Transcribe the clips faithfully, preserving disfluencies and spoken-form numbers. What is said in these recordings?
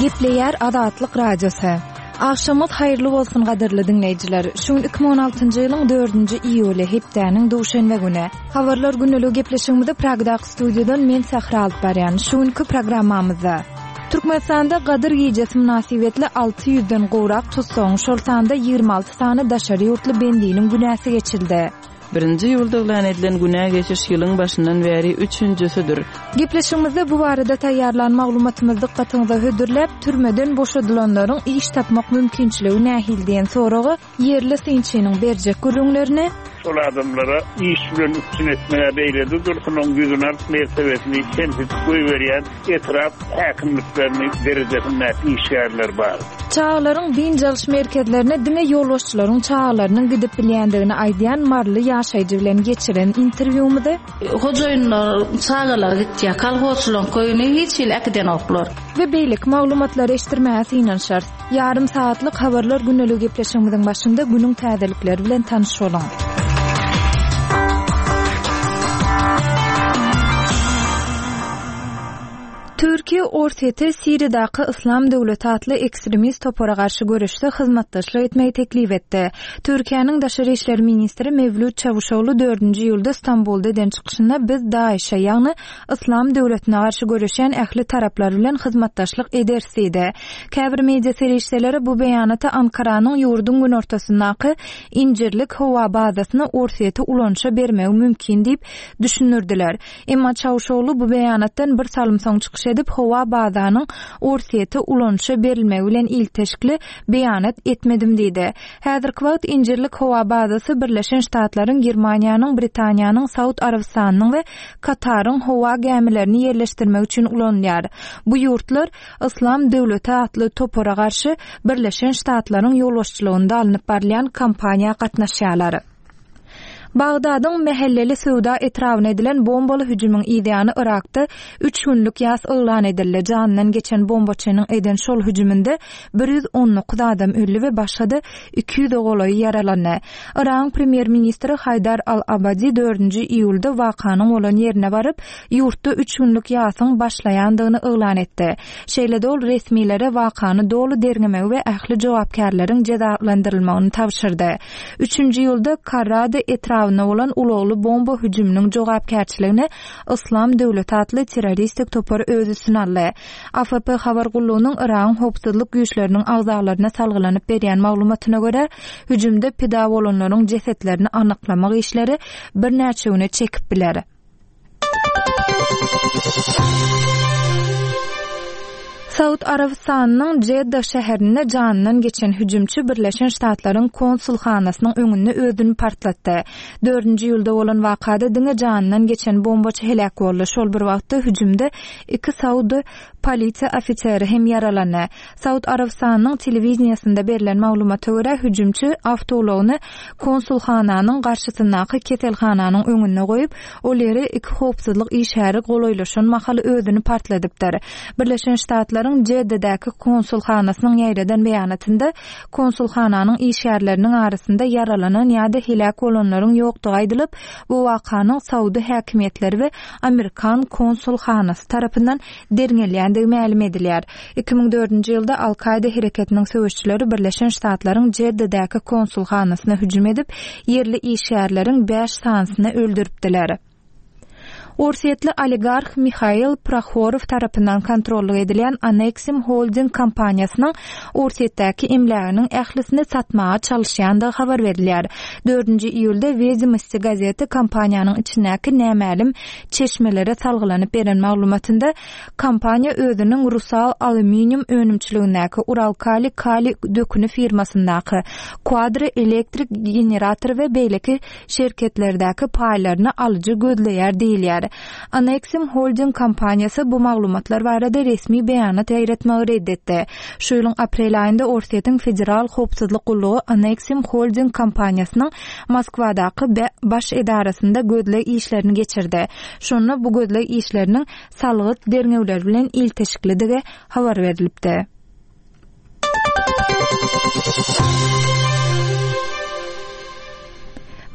Gepleyer Adatlyk Radiosu. Akşamyz hayrly bolsun gaderli dinleyijiler. Şu iki bin on altıncı ýylyň dördünji iýuly hepdeniň duşanbe güni. Habarlar günlügi gepleşigimizde Pragdaky studiýadan men Sahra alyp barýan. Şuňky programmamyzda Türkmenistanda gadyr gijesi münasibetli alty ýüzden gowrak tutsaň, şol sanda ýygrima alty sany daşary ýurtly bendiniň günäsi geçildi. Birinci ýylda elan edilen günä geçiş ýylyň başyndan bäri üçünjüsüdür. Gepleşigimizde bu barada taýýarlan maglumatymyzdy gatynda hödürläp, türmeden boşadylanlaryň iş tapmak mümkinçiligi nähildiň soragy ýerli synçynyň berjek gürüňlerini sol adamlara iş bilen üstün etmeye beyledi. Dursunun güzüne mertebesini temsil koyuveriyen etraf hakimliklerini derecesinde işgärler bar. Çağlaryň din jalyş merkezlerine diňe ýolbaşçylaryň çağlarynyň gidip bilýändigini aýdýan marly ýaşaýjy bilen geçiren interwýumyzda hojaýynlar çağlar gitýär, kalhosçylaryň köýüne hiç il akden oklar. We beýlik maglumatlary eşdirmäge synanşar. Yarım saatlyk habarlar günlügi gepleşigimiziň başynda günüň täzelikleri bilen tanyş bolan. Türkiýe Ortaýa Siriýadaky Islam Döwleti atly ekstremist topara garşy görüşde hyzmatdaşlyk etmeyi teklip etdi. Türkiýanyň Daşary işleri ministri Mevlüt Çavuşoğlu dördünji ýylda Istanbulda eden çykyşynda biz Daişe ýagny Islam Döwletine garşy görüşen ähli taraplar bilen hyzmatdaşlyk edersidi. Käbir media serişleri bu beýanaty Ankaranyň ýurdun gün ortasyndaky injirlik howa bazasyny Ortaýa ulanşa bermegi mümkin diýip düşünürdiler. Emma Çavuşoğlu bu beýanatdan bir salym soň çykyş edip howa bazanyň Ortaýa ulanşa berilmegi bilen ilteşikli beýanat etmedim diýdi. Häzirki wagt injirlik howa bazasy Birleşen Ştatlaryň, Germaniýanyň, Britaniýanyň, Saud Arabistanyň we Kataryň howa gämilerini ýerleşdirmek üçin ulanýar. Bu ýurtlar Islam Döwleti atly topara garşy Birleşen Ştatlaryň ýolbaşçylygynda alınıp barýan kampaniýa gatnaşýarlary. Bagdadyň mehelleli Suwda etrawyna edilen bombaly hüjümüň ideýany Irakda üç günlük ýas elan edildi. Janynyň geçen bombaçynyň eden şol hüjüminde bir ýüz on dokuz adam öldü we başga iki ýüz golaý yaralandy. Irak premier ministri Haydar al-Abadi dördünji iýulda wakanyň bolan ýerine baryp, ýurtda üç günlük ýasyň başlaýandygyny elan etdi. Şeýle ol resmiýlere wakany dolu dernemek we ähli jogapkärleriň cezalandyrylmagyny tapşyrdy. üçünji ýylda Karrada etrawyna bolan ulagly bomba hüjüminiň jogapkärçiligini Islam Döwleti atly terroristik topar özü sunarly. A F P habar gullugynyň Irakyň howpsuzlyk güýçleriniň agzalaryna salgylanyp berýän maglumatyna görä, hüjümde pida bolanlaryň jesetlerini anyklamak işleri bir näçe güne çekip biler. Saud Arabistanyň Jeddah şäherine janynyň geçen hüjümçi Birleşen Ştatlaryň konsulhanasynyň öňünde özüni partlatdy. dördünji ýylda bolan wakada diňe janynyň geçen bombaçy helak boldy. Şol bir wagtda hüjümde iki Saud polisiýa ofiseri hem yaralandy. Saud Arabistanyň telewiziýasynda berilen maglumata görä hüjümçi awtologyny konsulhananyň garşysyndaky ketelhananyň öňüne goýup, olary iki howpsuzlyk işäri golaýlaşan mahaly özüni partladypdyr. Birleşen Ştatlaryň Jedda'daky konsulhanasynyň ýaýradan beýanatynda konsulhananyň işgärleriniň arasynda yaralanan ýa-da helak bolanlaryň ýokdugy aýdylyp, bu wakanyň Saudy häkimetleri we Amerikan konsulhanasy tarapyndan derňelýändigi ma'lum edilýär. iki bin dördünji ýylda Al-Qaida hereketiniň söwüşçileri Birleşen Ştatlaryň Jedda'daky konsulhanasyna hüjüm edip, ýerli işgärleriň beş sanysyny öldüripdiler. Orsiýetli oligark Mikhail Prokhorov tarapyndan kontrolly edilen Anexim Holding kompaniýasynyň Orsiýetdäki emläginiň ählisini satmaga çalyşýandygy habar berilýär. dördünji iýulda Vezimsti gazeti kompaniýanyň içindäki nämälim çeşmelere salgylanyp beren maglumatynda kompaniýa özüniň Rusal aluminium önümçiligindäki Uralkali Kali dökünü firmasyndaky Quadra elektrik generator we beýleki şirketlerdäki paýlaryny alyjy gözleýär diýilýär. Anexim Holding kompaniýasy bu maglumatlar barada resmi beýanat ýaýratmagy reddetdi. Şu ýylyň aprel aýynda Orsiýetiň federal howpsuzlyk gullugy Anexim Holding kompaniýasynyň Moskwadaky baş edarasynda gözleg işlerini geçirdi. Şonu bu gözleg işleriniň salgyt derňewler bilen ilteşiklidigi habar berilipdi.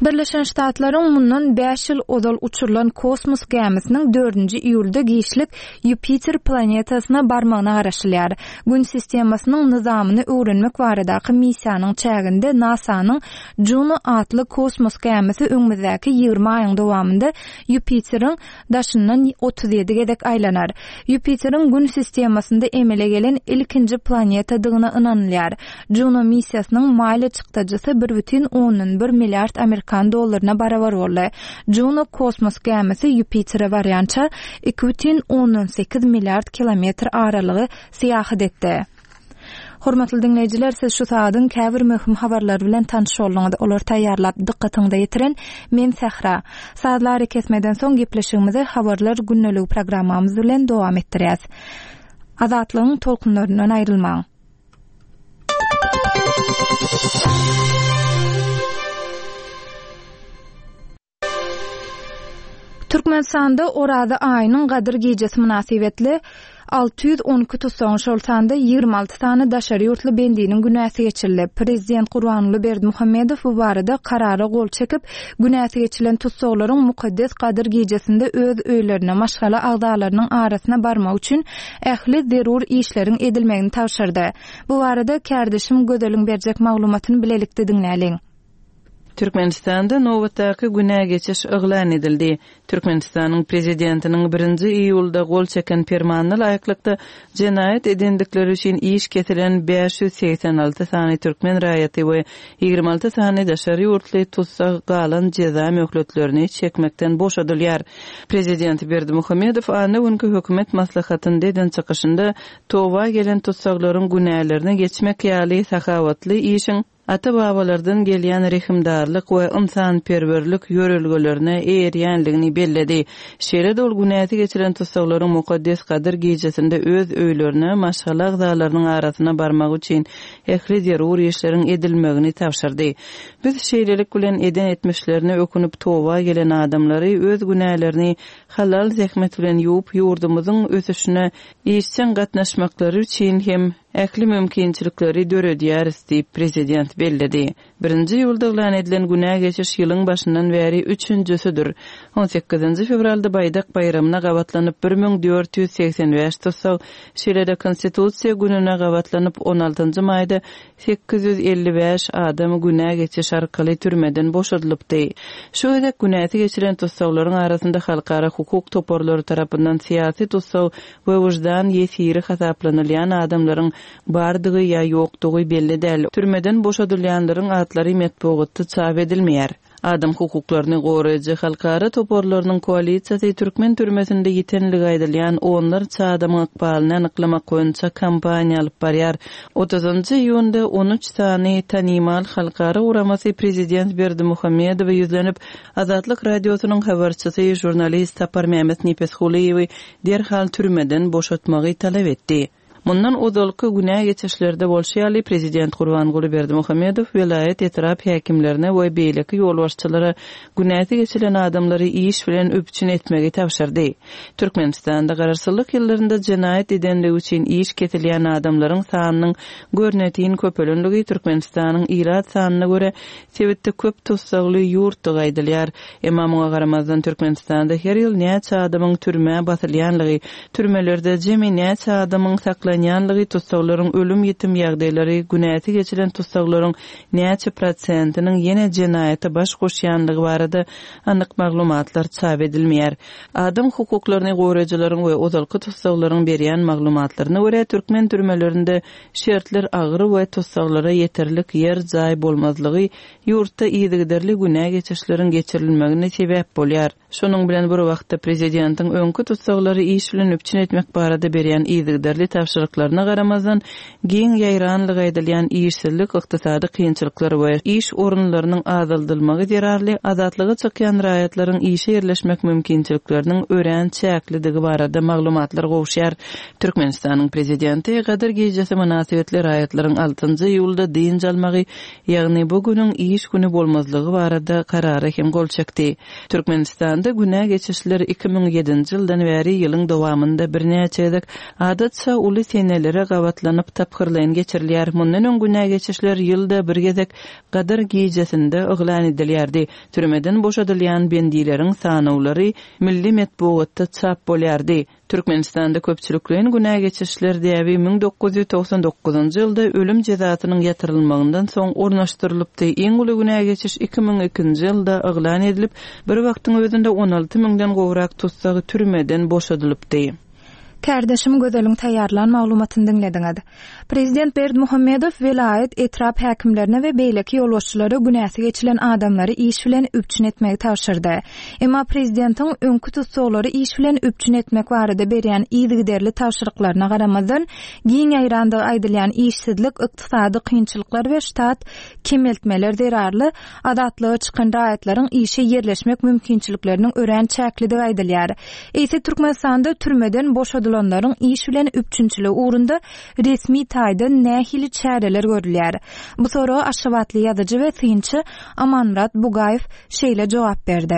Birleşen Ştatlaryň mundan beş ýyl odal uçurulan kosmos gemisiniň dördünji iýulda giýişlik Jupiter planetasyna barmagyna garaşylýar. Gün sistemasynyň nizamyny öwrenmek baradaky missiýanyň çäginde NASA'nyň Juno adly kosmos gemisi öňümüzdäki ýygrima aýyň dowamında Jupiteryň daşyndan otuz ýedi gedek aýlanar. Jupiteryň gün sistemasynda emele gelen ilkinji planeta dygyna ynanylýar. Juno missiýasynyň maýly çykdajysy bir бүтүн ондон бир milliard Amerikan dollaryna barabar boldy. Juno kosmos gemisi Jupiter'e barýança iki бүтүn ондон sekiz milliard kilometr aralygy seýahat etdi. Hormatly dinleyijiler, siz şu saatdyň käbir möhüm habarlar bilen tanış bolňyňyz. Olar taýýarlap dikkatiňizde ýetiren men Sahra. Saatlary kesmeden soň gepleşigimizi habarlar günneligi programmamyz bilen dowam etdirýäs. Azatlygyň tolkunlaryndan aýrylmaň. Türkmenistanda orada aýynyň gadyr gejesi münasibetli alty ýüz on iki tutsaň şolsanda ýygrima alty tany daşary ýurtly bendiniň günäsi geçirildi. Prezident Gurbanuly Berdimuhammedow bu barada karara gol çekip günäsi geçilen tutsaklaryň mukaddes gadyr gejesinde öz öýlerine maşgala agdalarynyň arasyna barmak üçin ähli zerur işleriň edilmegini tawşyrdy. Bu barada kärdeşim Gödeliň berjek maglumatyny bilelikde dinläliň. Türkmenistanda nowatdaky günä geçiş eglan edildi. Türkmenistanyň prezidentiniň birinji iýulda gol çeken fermanyna laýyklykda jenaýat edendikleri üçin iş ketiren beş ýüz seksen alty sany türkmen raýaty we ýygrima alty sany daşary ýurtly tutsa galan ceza möhletlerini çekmekden boşadylýar. Prezident Berdimuhammedow any öňkü hökümet maslahatynda eden çykyşynda towa gelen tutsaklaryň günälerini geçmek ýaly sakawatly işin ata-babalardan gelýän rehimdarlyk we ynsanperwerlik ýörelgelerine eýerýänligini belledi. Şeýle dol günäti geçiren tutsaklaryň mukaddes gadyr gejesinde öz öýlerine maşgala agdalarynyň arasyna barmak üçin ähli zerur işleriň edilmegini tawşyrdy. Biz şeýlelik bilen eden etmişlerini ökünüp towa gelen adamlary öz günälerini halal zähmet bilen ýuwup ýurdumyzyň ösüşine işçen gatnaşmaklary üçin hem ähli mümkinçilikleri döredýär diýip prezident belledi. Birinji ýylda elan edilen günä geçiş ýylyň başyndan bäri üçünjüsüdür. on sekizinji fevralda Baýdak bayramyna gabatlanyp bir miň dört ýüz seksen beş tutsaw, şeýle-de Konstitusiýa gününe gabatlanyp on altynjy maýda sekiz ýüz elli beş adam günä geçiş arkaly türmeden boşadylypdy. Şu edek günäti geçiren tutsawlaryň arasynda halkara hukuk toporlary tarapyndan siýasy tutsaw we wujdan ýesiri hasaplanylýan adamlaryň bardygy ýa ýokdugy belli däl. Türmeden boşadylýanlaryň atlary metbuatda çap edilmeýär. Adam hukuklaryny goraýjy halkara toporlarynyň koalisiýasy Türkmen türmesinde ýetenligi aýdylýan onlarça adamyň ykbalyny anyklamak goýunça kampaniýa alyp barýar. otuzynjy iýunda on üç sany tanymal halkara uramasy prezident Berdimuhammedow ýüzlenip Azatlyk radiosynyň habarçysy jurnalist Tapar Mehmet Nipeshuliýewi derhal türmeden boşatmagy talap etdi. Mundan odalky günä geçişlerde bolşýaly prezident Gurbanuly Berdimuhammedow vilayet etrap häkimlerine we beýleki ýolbaşçylara günäti geçilen adamlary iş bilen öpçün etmegi tawşyrdy. Türkmenistanda gararsızlyk ýyllarynda jenaýat edenligi üçin iş ketilýän adamlaryň sanynyň görnetiň köpelenligi Türkmenistanyň ýylat sanyna göre sebitde köp tutsagly ýurt gaýdylýar. Emma muňa garamazdan Türkmenistanda her ýyl näçe adamyň türmäge batylýanlygy, türmelerde jemi näçe adamyň ýanlygy tutsaglaryň ölüm ýetim ýagdaýlary günäti geçilen tutsaglaryň näçe prosentiniň ýene jenaýata baş goşýanlygy barada anyk maglumatlar çap edilmeýär. Adam hukuklaryny goraýjylaryň we ozalky tutsaglaryň berýän maglumatlaryna görä türkmen türmelerinde şertler agyr we tutsaglara ýeterlik ýer jaý bolmazlygy ýurtda ýygyderli günä geçişleriň geçirilmegine sebäp bolýar. Şonuň bilen bir wagtda prezidentiň öňkü tutsaglary iş bilen öpçün etmek barada berýän ýygyderli tawşyryklaryna garamazdan giň ýaýranlyk aýdylýan işsizlik, ykdysady kynçylyklar we iş orunlarynyň azaldylmagy derarly azatlygy çykýan raýatlaryň işe ýerleşmek mümkinçilikleriniň ören çäklidigi barada maglumatlar gowşýar. Türkmenistanyň prezidenti gadyr gejesi münasibetli raýatlaryň altynjy ýylda diň jalmagy, ýagny bu günüň iş güni bolmazlygy barada karara hem gol çekdi. Türkmenistanda günä geçişler iki miň ýedinji ýyldan bäri ýylyň dowamında birnäçe edek adatça uly senelere gawatlanyp tapgyrlayan geçirilýär. Mundan öň günä geçişler ýylda bir gezek Gadir gijesinde oglan edilýärdi. Türmeden boşadylýan bendileriň sanawlary milli metbuatda çap bolýardy. Türkmenistanda köpçüliklerin günä geçişler diýäbi bin dokuz yüz toksan dokuzunjy ýylda ölüm cezasynyň ýatyrylmagyndan soň ornaşdyrylypdy. Iň uly günä geçiş iki bin ikinji ýylda oglan edilip, bir wagtyň özünde on alty mingden gowrak tutsagy türmeden boşadylypdy. Kardeşim gözeliň taýýarlan maglumatyny dinlediňiz. Prezident Berdimuhammedow vilayet etrap häkimlerine we beýleki ýolbaşçylary günäsi geçilen adamlary iş bilen üpçün etmegi taşyrdy. Emma prezidentiň öňkü tutsaglary iş bilen üpçün etmek barada berýän ýygyderli taşryklaryna garamazdan giň aýranda aýdylýan işsizlik, ykdysady kynçylyklar we ştat kemeltmeler zerarly adatlygy çykan raýatlaryň işe yerleşmek mümkinçilikleriniň ören çäkligi aýdylýar. Eýse Türkmenistanda türmeden boşadylan Onların iş bilen üpçünçülüğü uğrunda resmi taýda nähili çäreler görülýär. Bu sorağa Aşgabatly ýazyjy we synçy Amanmurat Bugaýew şeýle jogap berdi.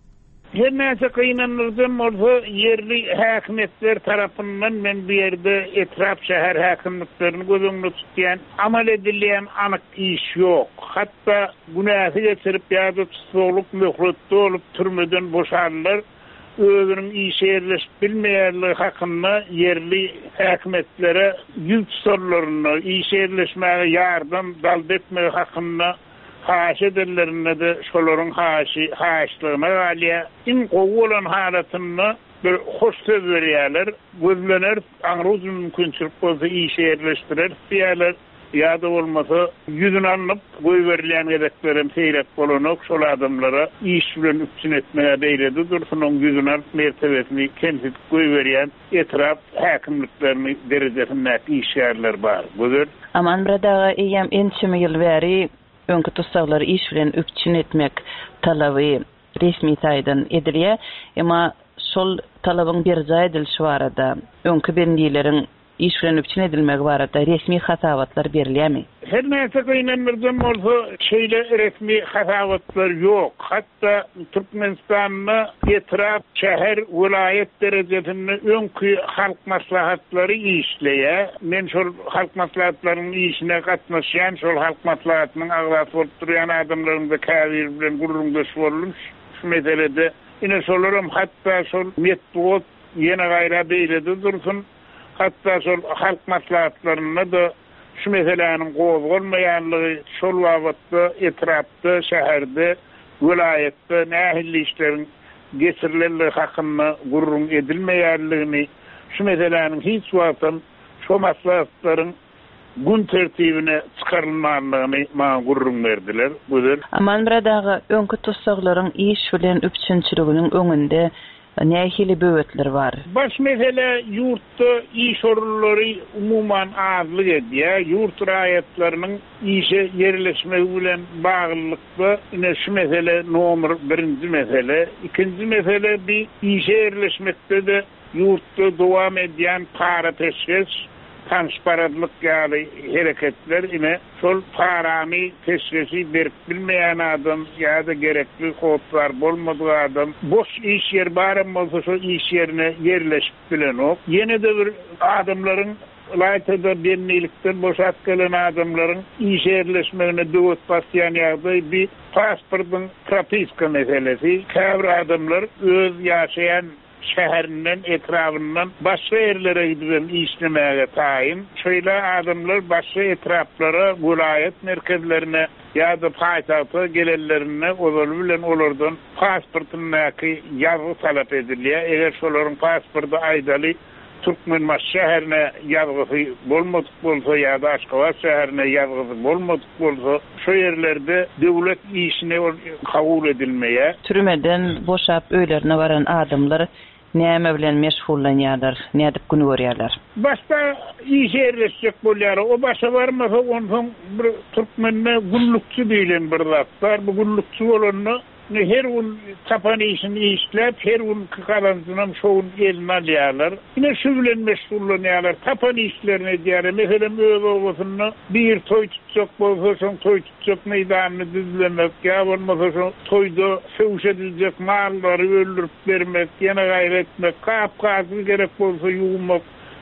Her näse kynanyrdan bolsa yerli häkimetler tarapyndan men bu ýerde etrap şäher häkimliklerini gözüňde tutýan amal edilýän anyk iş ýok. Hatda günäsi geçirip ýa-da tutukluk möhretde bolup türmeden boşarlar. Özünün işe yerleşip bilmeýärligi hakynda yerli häkimetlere ýüz sorlaryny, işe yerleşmäge ýardam dalp etmegi hakynda haş edenlerine de şolaryň haşy haşlygyna galýa. Iň gowy bolan halatyny bir hoş söz berýärler, gözlener aňruz mümkinçilik bolsa işe yerleşdirer diýerler. Ya da olmasa yüzün anlıp koy verilen edeklerim seyrek bolunup şol adamlara iş bilen üpçün etmeye beyledi dursun on yüzün anlıp mertebesini kendisi koy verilen etraf hakimliklerini derecesindeki işyerler var. Budur. Aman bradaga iyem ençimi yıl veri önkü tutsaqları iş bilen üpçün etmek talaby resmi taýdan edilýär. Ama şol talabyň bir jaýdylşy barada önkü bendileriň iş bilen üpçün edilmegi barada resmi hasawatlar berilýärmi? Her näse gynanyrdan bolsa şeýle resmi hasawatlar ýok. Hatda Türkmenistanyň etrap şäher vilayet derejesinde öňkü halk maslahatlary işleýär. Men şol halk maslahatlarynyň işine gatnaşýan, şol halk maslahatynyň agzasy bolup durýan adamlaryň da käbir bilen gurrundaş bolmuş. Şu meselede ine şolaram hatda şol metbuat ýene gaýra beýledi dursun. Hatta şol halk maslahatlaryna da şu meselelerin gowulmaýanlygy şol wagtda etrapda, şäherde, vilayetde nähili işleriň geçirilenligi hakynda gurrun edilmeýärligini, şu meselelerin hiç wagtdan şu maslahatlaryň gün tertibine çykarylmagyny maňa gurrun berdiler. Budur. Aman bradaga öňkü tutsaqlaryň iş bilen üpçünçiliginiň öňünde nähili böwetler var. Baş mesele yurtda iş orunlary umuman azlyk edýär. Yurt raýatlarynyň işe yerleşmegi bilen baglykda ine şu mesele nomer birinji mesele. Ikinji mesele bir işe yerleşmekde de yurtda dowam edýän para teşkil transparentlik ýaly hereketler ine şol paramy teşkili berip bilmeýän adam ýa-da gerekli howplar bolmadygy adam boş iş yer barym bolsa şol iş yerine yerleşip bilenok. Ýene de bir adamlaryň laýtada bennelikden boşap gelen adamlaryň iş yerleşmegine döwet basýan ýagdaý bir pasportyň propiska meselesi. Käbir adamlar öz ýaşaýan şäherinden etrafından başga yerlere gidip işlemäge taýin. Şöyle adamlar başga etraflara, vilayet merkezlerine ya da paýtagta gelenlerine olar bilen olardan pasportyny ýazgy talap edilýär. Eger şolaryň pasporty aýdaly Türkmenbaş şäherine ýazgysy bolmadyk bolsa ýa-da Aşgabat şäherine ýazgysy bolmadyk bolsa şu yerlerde döwlet işine kabul edilmeýär. Türmeden boşap öýlerine baran adamlar näme bilen meşgullanýarlar, nädip gün görýärler? Başta iş yerleşecek bolýar. O başa barmasa ondan bir Türkmenme gullukçu diýilen bir zat bar. Bu gullukçu bolany her gün tapan işini işlep, her gün kıkalanzınam şoğun eline alýarlar. Yine şu bilen meşgullanýarlar. Tapan işlerini edýär. Meselem öz obasını bir toy tutacak bolsa, şoň toy tutacak meýdanyny düzlemek, ýa bolmasa şoň toyda söwüş ediljek malları öldürüp bermek, ýene gaýret etmek, kap-kazy gerek bolsa ýuwmak.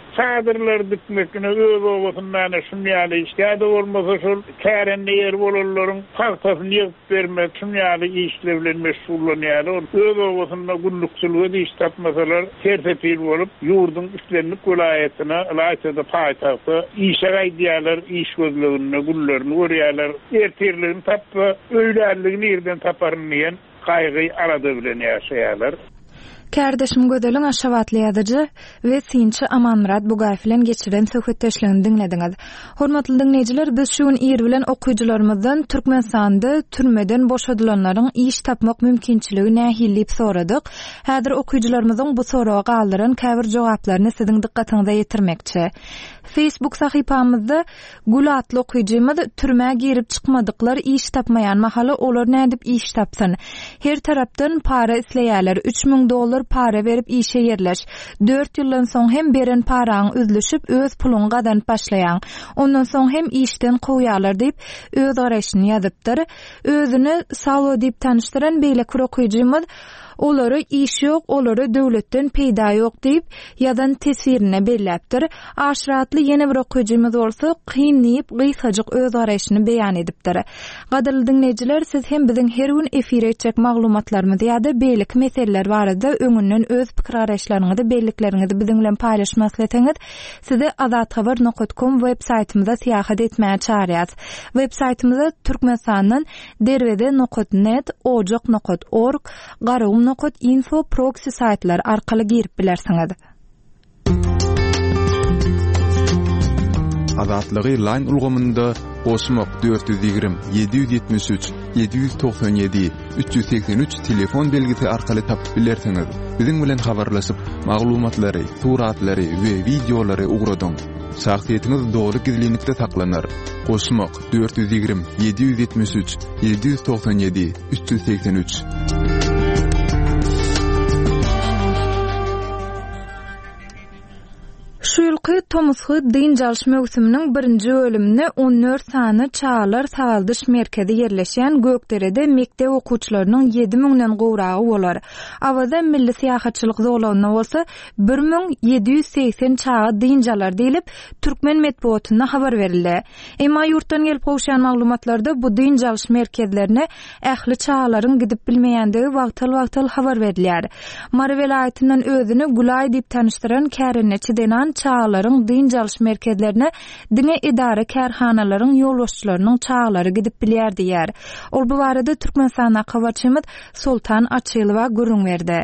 çadırlar dikmekine öz oğusundan şumyalı işgâde olmasa şol kärende yer bolanlaryň partasını ýygyp bermek şumyalı işle bilen meşgullanýar. Öz oğusunda günlükçülüğü iş tapmasalar tertepil bolup ýurdun üstlenlik welaýatyna ýa-da paýtagta işe gaýdýarlar, iş gözlegine gullerini görýärler. Ertirligini tappa, öýdärligini ýerden taparyn diýen gaýgy arada bilen ýaşaýarlar. Kärdeşim gödeliň aşawatly ýazyjy we Sinçi Amanmurat Bugaýew bilen geçiren söhbetdeşligini dinlediňiz. Hormatly dinleýijiler, biz şu gün ýer bilen okuýjylarymyzdan Türkmenistanda türmeden boşadylanlaryň iş tapmak mümkinçiligi nähillip soradyk. Häzir okuýjylarymyzyň bu soraga galdyran käbir jogaplaryny siziň dikkatiňize ýetirmekçi. Facebook sahypamyzda Gul atly okuýjymyz türmäge girip çykmadyklar iş tapmaýan mahaly olar nädip iş tapsyn. Her tarapdan para isleýärler, üç ming dollar para berip işe yerleş. dört ýyldan soň hem beren paraň üzlüşip öz puluny gadan başlaýan. Ondan soň hem işden goýarlar diýip öz garaşyny ýazypdyr. Özüni sağlo diýip tanıştyran beýle okuýjymyz olary iş ýok, olary döwletden peýda ýok diýip ýadan tesirine belläpdir. Aşratly ýene bir okuýjymyz bolsa kynlyp gysgadyk öz garaşyny beýan edipdir. Gaderly dinleýijiler, siz hem biziň her gün efire etjek maglumatlarymyzy ýa-da beýlik meseleler barada öňünden öz pikir garaşlaryňyzy, bellikleriňizi biziň bilen paýlaşmak isleteňiz, sizi azat habar nokta com web saytymyza syýahat etmäge çağırýas. Web saytymyza Türkmenistanyň derwede nokta net, ojak nokta org, garum nokta info proxy saytlar arkaly girip bilersiňiz. Azatlygy line ulgamynda Osmok dört yüz yirmi yedi yüz yetmiş üç yedi yüz doksan yedi üç yüz seksen üç telefon belgisi arkaly tapyp bilersiňiz. Biziň bilen habarlaşyp maglumatlary, suratlary we videolary ugradyň. Şahsiýetiniz dogry gizlilikde saklanar. Osmok dört yüz yirmi yedi yüz yetmiş üç yedi yüz doksan yedi üç yüz seksen üç. Şu ýylky Tomosky dyn jalş mewsüminiň birinji bölümine on dört sany çağlar sağaldyş merkezi yerleşen Gökderede mekdep okuwçylarynyň ýedi mingden gowragy bolar. Awada milli syýahatçylyk zowlagyna bolsa bir ming ýedi yüz seksen çağa dynjalar diýilip türkmen medeniýetine habar berildi. Emma ýurtdan gelip gowşan maglumatlarda bu dyn jalş merkezlerine ähli çağlaryň gidip bilmeýändigi wagtal-wagtal habar berilýär. Mara welaýatynyň özüni Gulay diýip tanıştyran Kärenneçi denen çağlaryň dyn jalş merkezlerine diňe idara kärhanalaryň ýolbaşçylarynyň çağlary gidip bilýär diýär. Ol bu barada Türkmenistana habarçymyz Sultan Açylywa görüň berdi.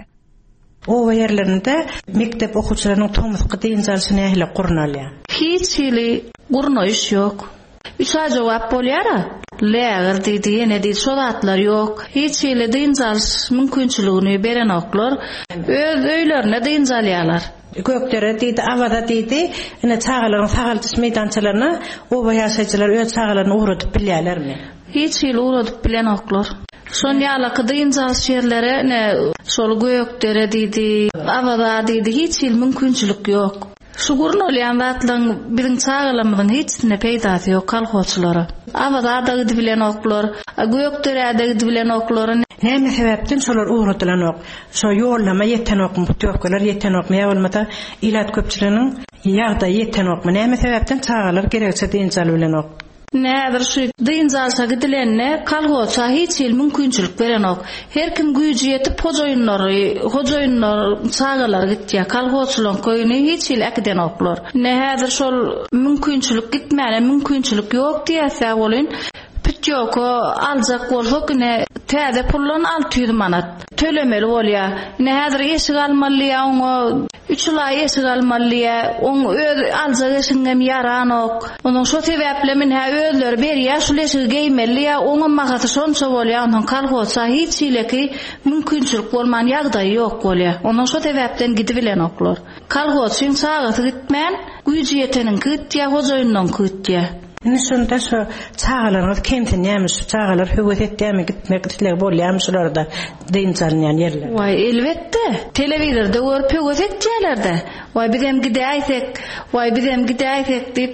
O yerlerinde mektep okuwçylarynyň Tomosky dyn jalşyny ähli gurnalýar. Hiç hili gurnoýuş ýok. Üç ay jogap bolýar. Läger diýdi, ýene diýdi, şolatlar ýok. Hiç hili dyn jalş mümkinçiligini beren oklar öz öýlerine dyn jalýarlar. Gökdere diýdi, awada diýdi, ene çağalaryň sagaldyş meýdançylaryna o ýaşaýjylar öz çağalaryny ugradyp bilýärlermi? Hiç hili ugradyp bilen oklar. Şon ýalaky dyn jalş ýerlere ne şol Gökdere diýdi, awada diýdi, hiç hili mümkinçilik ýok. Şugurun olýan wagtlaryň biziň çağalamyň hiçne peýdasy ýok kalhoçylary. Awada da gidip bilen oklar, Gökdere da gidip bilen oklar. Näme sebäpden şolar ugradylan ok? Şo ýollama ýeten okmy, töküler ýeten okmy, bolmasa ilat köpçüliginiň ýagda ýeten okmy. Näme sebäpden çağalar gerekçe dyn jal bilen ok? Nädir şu dyn jalşa gidilenne kalhoça hiç il mümkinçilik beren ok. Her kim güýji ýetip hojoýunlary, hojoýunlar çağalar gitýär. Kalhoçylaryň köýüne hiç il akden oklar. Nädir şol mümkinçilik gitmäne, mümkinçilik ýok diýse bolyn. Pitjoko aljak bolsak ne täze pullan altı yüz manat tölemeli bolýar. Ne häzir eşik almalýar, oňa üç ýyl eşik almalýar, oň öz aljak eşigem ýaran ok. Onuň şo sebäple men hä özleri berýär, şol eşigi geýmelýär, oňa magasy şonça bolýar, onuň kalhoça hiç ileki mümkinçilik bolman ýagdaý ýok bolýar. Onuň şo sebäpden gidip bilen oklar. Kalhoçyň çağaty gitmän, güýji ýeteniň gitýär, hojoýundan gitýär. Nişunda şu çağalarınız kemtin yemiş, çağalar hüvvet etdiğimi gitmek gitmek bolýarmy şularda dyn jalýan yerler. Vay elbette. Telewizorda görüp hüvvet etdiýärler-de. Vay bizem gideýsek, vay bizem gideýsek diýip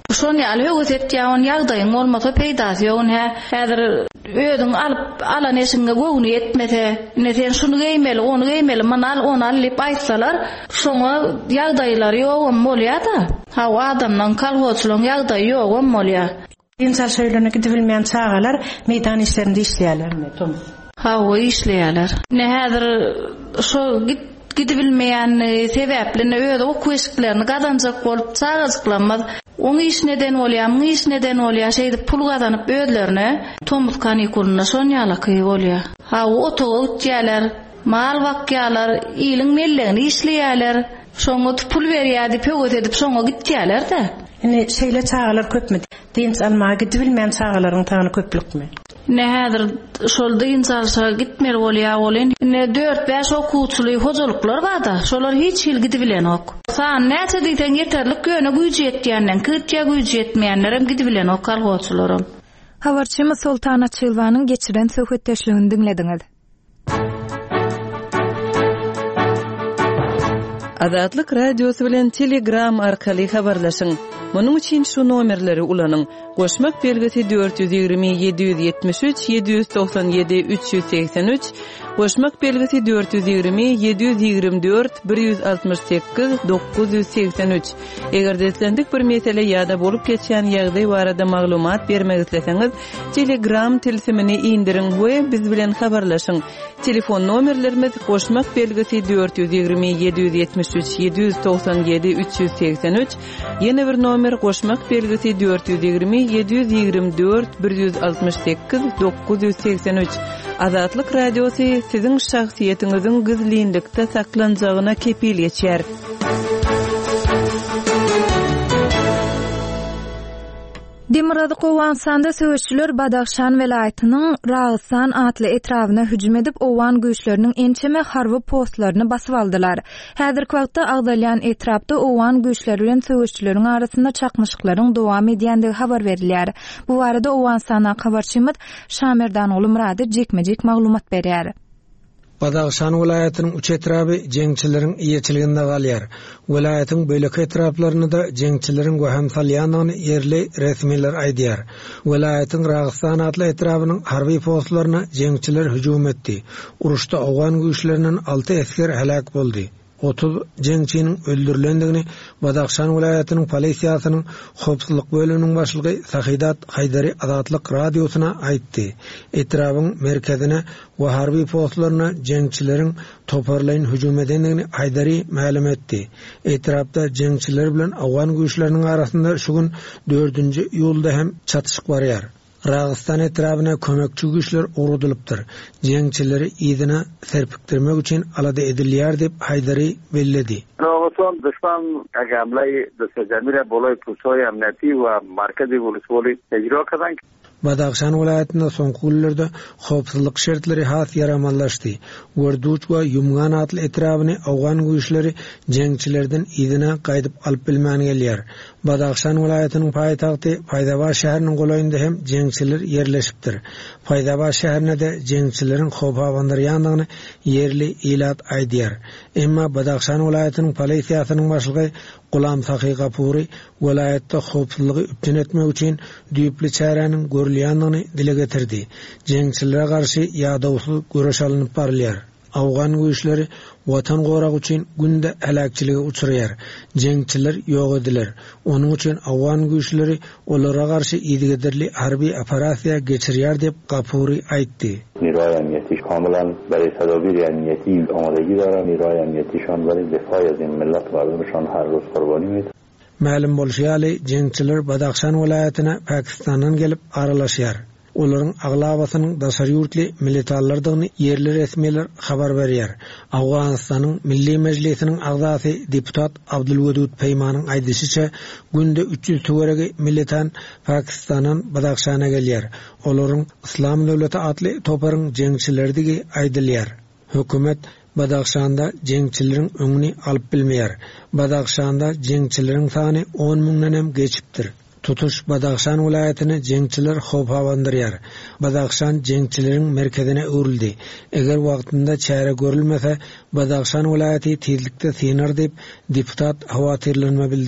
Şon ýaly höwet etýän ýagdaýyň bolmasa peýdasy ýok. Häzir öýdüň alyp alan eşiňe göwni etmese, nesen şunu geýmeli, onu geýmeli, manal onu alyp aýtsalar, şoňa ýagdaýlar ýok bolýar da. Ha adamdan kalhosluň ýagdaýy ýok bolýar. İnsan söýlenek gidip bilmeýän çağalar meýdan işlerinde işleýärler. Tom. Ha o işleýärler. Ne häzir şo git gidip bilmeýän sebäplerini öýde okuýşyklarını gazanjak bolup çağızyklanmaz. Onu iş neden bolýar, bu iş neden bolýar, şeýdi pul gazanyp öýdlerine tomut kanikuluna şonýalaky bolýar. Ha otoga gitýärler, mal wakýalar, ýylyň mellegini işleýärler. Şoňa pul berýär diýip höwet edip şoňa gitýärler da. Ine şeýle çağalar köpmi? Diňç almagy gidip bilmeýän çağalaryň taýany köplikmi? Ne häzir şol diňçalsa gitmeli bolýar bolen. Ne dört beş okuwçyly hojuluklar bar da, şolar hiç hil gidip bilenok. San näçe diýsen ýeterlik göne güýji etýänden, kyrtja güýji etmeýänler hem gidip bilenok kalhosçylarym. Habarçymyz Sultana Çylwanyň geçiren söhbetdeşligini diňlediňiz. Azatlyk radiosu bilen Telegram arkaly habarlaşyň. Munyň üçin şu nomerleri ulanyň. Goşmak belgisi dört yüz ýygrimi yedi yüz ýetmiş üç yedi yüz doksan ýedi üç yüz seksen üç, goşmak belgisi dört yüz ýygrimi yedi yüz ýygrimi dört bir yüz altmış sekiz dokuz yüz seksen üç. Eger deslendik bir mesele ýa-da bolup geçýän ýagdaý barada maglumat bermek isleseňiz, Telegram tilsimini indirin we biz bilen habarlaşyň. Telefon nomerlerimiz goşmak belgisi dört yüz ýygrimi yedi yüz ýetmiş üç yedi yüz doksan ýedi üç yüz seksen üç, ýene bir nomer goşmak belgisi dört yüz ýygrimi yedi yüz ýygrimi dört bir yüz altmış sekiz dokuz yüz seksen üç. Azatlyk radiosu siziň şahsiýetiňiziň gizlilikde saklanjagyna kepil geçer. Demirada Owansanda söwüşçüler Badaxşan welaýatynyň Rağystan atly etrawyna hüjüm edip owan güýçleriniň ençeme harby postlaryny basyp aldylar. Häzirki wagtda agdalýan etrapda owan güýçleri bilen söwüşçüleriň arasynda çakmyşyklaryň dowam edýändigi habar berilýär. Bu barada Owansana habarçymyz Şamerdan oly Murady jekmejek maglumat berýär. Badaxşan welaýatynyň üç etrapy jeňçileriň iýeçiliginde galýar. Welaýatyň bölek etraplaryny da jeňçileriň göham salýanyny ýerli resmiler aýdýar. Welaýatyň Rağystan atly etrapynyň harby postlaryna jeňçiler hüjüm etdi. Uruşda awgan güýçlerinden alty esker helak boldy. otuz jeňçiniň öldürilendigini Badaxşan welaýatynyň polisiýasynyň howpsuzlyk bölüminiň başlygy Sahidat Haydary Azatlyk radiosuna aýtdy. Etrabyň merkezine we harby postlaryna jeňçileriň toparlaýyn hüjüm edendigini Haydary ma'lum etdi. Etrapda jeňçiler bilen awgan güýçleriniň arasynda şu gün dördünji ýylda hem çatışyk barýar. Rağystan etrafına kömekçi güýçler urudylypdyr. Jeňçileri ýygyna serpikdirmek üçin alada edilýär dep Haydary belledi. Rağystan düşman agamlay dösejemire bolay pusoy amnati we markady boluşboly tejribe kazan. Badaxşan welaýatynda soňky günlerde howpsuzlyk şertleri has ýaramanlaşdy. Görduç we Ýumgan atly etrawyny awgan güýçleri jeňçilerden ýygyna gaýdyp alyp bilmän gelýär. Badaxşan welaýatynyň paýtagty Paýdabaş şäheriniň golaýynda hem jeňçiler ýerleşipdir. Paýdabaş şäherine de jeňçileriň howpawandyrýandygyny ýerli ilat aýdýar. Emma Badaxşan welaýatynyň polisiýasynyň başlygy Gulam Sahy Gapuri welaýatda howpsuzlygy üpten etmek üçin düýpli çäreniň görülýändigini dile getirdi. Jeňçilere garşy ýa-dawsuz göreş alınıp barylýar. Awgan güýçleri watan gorak üçin günde helakçylyga uçurýar. Jeňçiler ýok ediler. Onuň üçin awgan güýçleri olara garşy ýygyderli harby operasiýa geçirýär dep Gapuri aýtdy. نیروهای امنیتی کاملا برای تدابیر امنیتی آمادگی دارن. نیروهای امنیتیشان برای دفاع از این ملت و مردمشان هر روز قربانی میده. Ma'lum bolýaly, jeňçiler Badaxşan welaýatyna Pakistandan gelip aralaşýar. Olaryň aglabasynyň daşary ýurtly militarlardygyny ýerli resmiler habar berýär. Awganistanyň Milli Mejlisiniň agzasy deputat Abdulwedud Peýmanyň aýdysynça günde üç yüz töweregi militan Pakistandan Badaxşana gelýär. Olaryň Islam döwleti atly toparyň jeňçilerdigi aýdylýar. Hökümet Badaxşanda jeňçileriň öňüni alyp bilmeýär. Badaxşanda jeňçileriň sany on mingden hem geçipdir. Tutuş Badaxşan welaýatyny jeňçiler howpawandyrýar. Badaxşan jeňçileriň merkezine öwrildi. Eger wagtynda çäre görülmese, Badaxşan welaýaty tezlikde synar dep deputat hawatyrlanma bildirdi.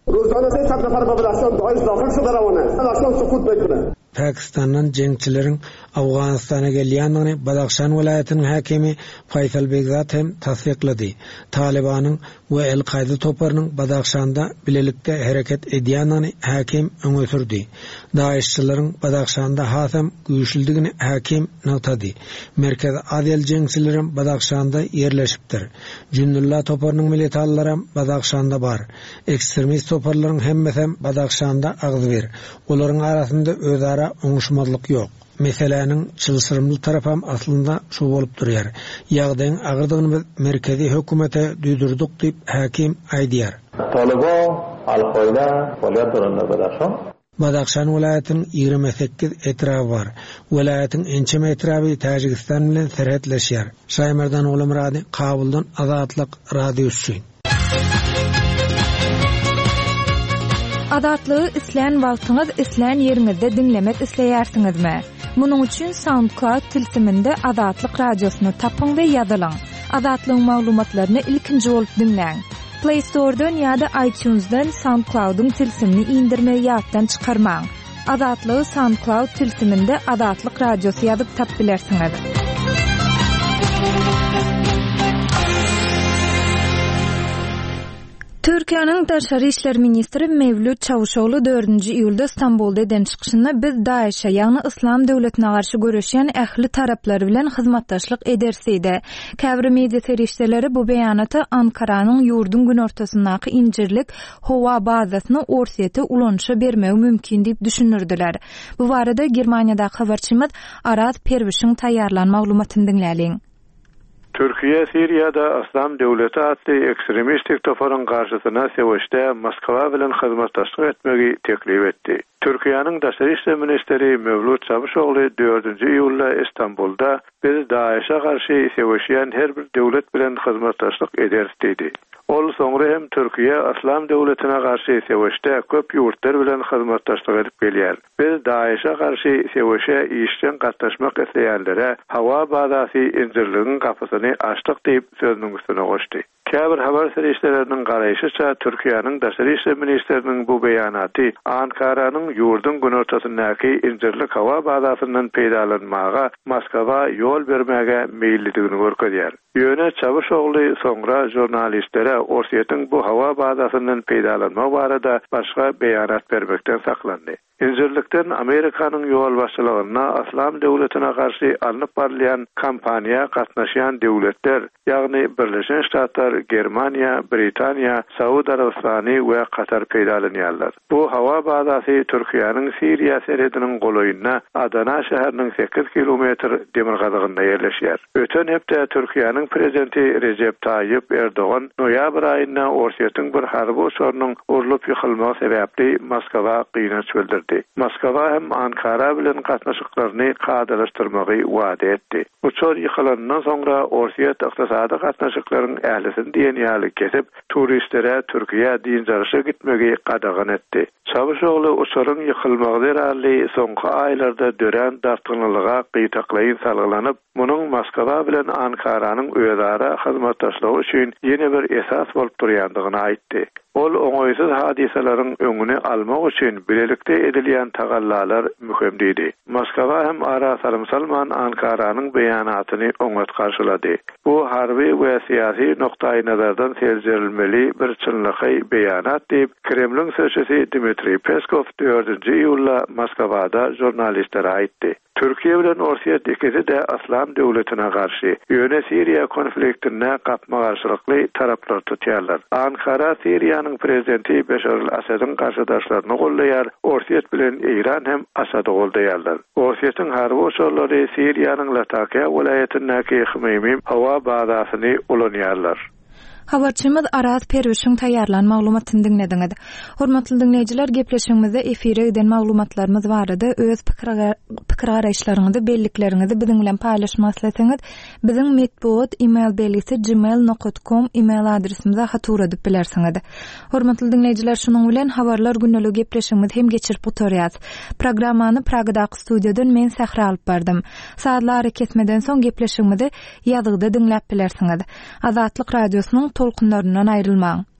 روزانه سه صد نفر به بدخشان داخل شده روانه. بدخشان سقوط میکنه. Pakistan'dan jengçilerin Afganistan'a gelýändigini Badakhşan welaýatynyň häkimi Faysal Begzat hem tasdiqlady. Talibanyň we El-Qaida toplarynyň Badakhşanda bilelikde hereket edýändigini häkim öňe sürdi. Daişçilerin Badakhşanda hasam güýçlüdigini häkim notady. Merkez Adyal jengçilerin Badakhşanda yerleşipdir. Jündullah toplarynyň militallary Badakhşanda bar. Ekstremist toplaryň hemmesem Badakhşanda agzy ber. Olaryň arasynda özara oňuşmazlyk ýok. Meselenin çylsyrymly tarapam aslında şu bolup durýar. Ýagdaýyň agyrdygyny biz merkezi hökümete düýdürdik diýip häkim aýdýar. Taliban, Al-Qaida faýat duranda Badakhşan. Badakhşan welaýatynyň ýigirme sekiz etraby bar. Welaýatyň ençeme etraby Tajikistan bilen serhetleşýär. Şaýmerdan Olam Rady, Kabuldan Azatlyk radiosu. Azatlygy isleýän wagtyňyz isleýän ýeriňizde dinlemek isleýärsiňizmi? Munuň üçin SoundCloud tilsiminde Azatlyk radiosyny tapyň we ýazylaň. Azatlygyň maglumatlaryny ilkinji bolup dinleň. Play Store'dan ýa-da iTunes'dan SoundCloud'un tilsimini indirmeýi ýatdan çykarmaň. Azatlygy SoundCloud tilsiminde Azatlyk radiosy ýazyp tapyp bilersiňiz. Türkiýanyň Daşary işler ministri Mevlüt Çavuşoğlu dördünji iýulda Istanbulda eden çykyşynda biz Daişe ýagny Islam döwletine garşy görüşýän ähli taraplary bilen hyzmatdaşlyk ederside. Käbir media serişdeleri bu beýanaty Ankaranyň ýurdun gün ortasyndaky injirlik howa bazasyny Orsiýete ulanşa bermegi mümkin diýip düşünürdiler. Bu barada Germaniýada habarçymyz Arat Perwişiň taýýarlan maglumatyny dinläliň. Türkiye Siriyada Islam döwleti atly ekstremistik toparyň garşysyna seweşde Moskwa bilen hyzmatdaşlyk etmegi teklip etdi. Türkiýanyň Daşary işler ministri Mevlüt Çavuşoğlu dördünji iýulda Istanbulda biz Daişe garşy seweşýän her bir döwlet bilen hyzmatdaşlyk ederiz dedi. Ol soňra hem Türkiýe Islam döwletine garşy seweşde köp ýurtlar bilen hyzmatdaşlyk edip gelýär. Biz Daişe garşy seweşe işden gatnaşmak isleýänlere hawa bazasy injirliginiň gapysyny açdyk diýip sözüniň üstüne goşdy. Käbir habar serişleriniň garaýşyça Türkiýanyň Daşary işler ministriniň bu beýanaty Ankaranyň ýurdun gün ortasyndaky injirlik hawa bazasynyň peýdalanmaga Moskwa ýol bermäge meýilligini görkezýär. Ýöne Çavuşoğlu soňra jurnalistlere Orsiýetiň bu hawa bazasynyň peýdalanma barada başga beýanat bermekden saklandy. Injirlikden Amerikanyň ýol başçylygyna Islam döwletine garşy alınıp barlayan kampaniýa gatnaşýan döwletler, ýagny Birleşen Ştatlar, Germaniýa, Britaniýa, Saudi Arabistany we Katar peýdalanýarlar. Bu hawa bazasy Türkiýanyň Siriýa serediniň goloýuna Adana şäheriniň sekiz kilometr demir gadygynda ýerleşýär. Öten hepde Türkiýanyň prezidenti Recep Tayyip Erdoğan noýabr aýynda Orsiýetiň bir harby uçurynyň urulup ýykylmagy sebäpli Moskwa gynanç bildirdi. Moskwa hem Ankara bilen gatnaşyklaryny kadalaşdyrmagy wada etdi. Uçur ýykylanyňdan soňra Orsiýet ykdysady gatnaşyklaryň ählisini diýen ýaly kesip turistlere Türkiýe diýen jarşa gitmegi qadagyn etdi. Çavuşoğlu uçuryň ýykylmagy derali soňky aýlarda dören dartgynlyga gyýtaklaýyn salgylanyp, munyň Moskwa bilen Ankaranyň öýdara hyzmatdaşlygy üçin ýene bir esas bolup durýandygyny aýtdy. Ol oňoýsuz hadiselerin öňüni almak üçin bilelikde edilýän tagallalar mühim diýdi. Moskwa hem ara sarymsalman Ankaranyň beýanatyny oňat garşylady. Bu harby we syýasy noktaý nazardan serjerilmeli bir çynlyky beýanat diýip Kremlin sözçüsi Dmitri Peskov dördünji iýulda Moskwada jurnalistlere aýtdy. Türkiýe bilen Orsiýet ikisi de Islam döwletine garşy ýöne Siriýa konfliktine gatma garşylykly taraplar tutýarlar. Ankara Siriýanyň prezidenti Beşar el-Asadyň garşydaşlaryny gollaýar, Orsiýet bilen Iran hem Asady gollaýarlar. Orsiýetiň harby uçurlary Siriýanyň Latakia welaýatyndaky Hmeymim hawa bazasyny ulanýarlar. Habarçymyz Araz Perwişiň taýýarlan maglumatyny dinlediňiz. Hormatly dinleýijiler, gepleşigimizde efire eden maglumatlarymyz barada öz pikir garaýşlaryňyzy, bellikleriňizi biziň bilen paýlaşmak isleseňiz, biziň medbuat email belgisi gmail nokta com email adresimize hatur edip bilersiňiz. Hormatly dinleýijiler, şunuň bilen habarlar günnelik gepleşigimiz hem geçirip gutarýar. Programmany Pragadaky studiýadan men Sähra alyp berdym. Saatlar ketmeden soň gepleşigimizi ýazgyda dinläp bilersiňiz. Azatlyk radiosynyň tolkunlarından ayrılmaň.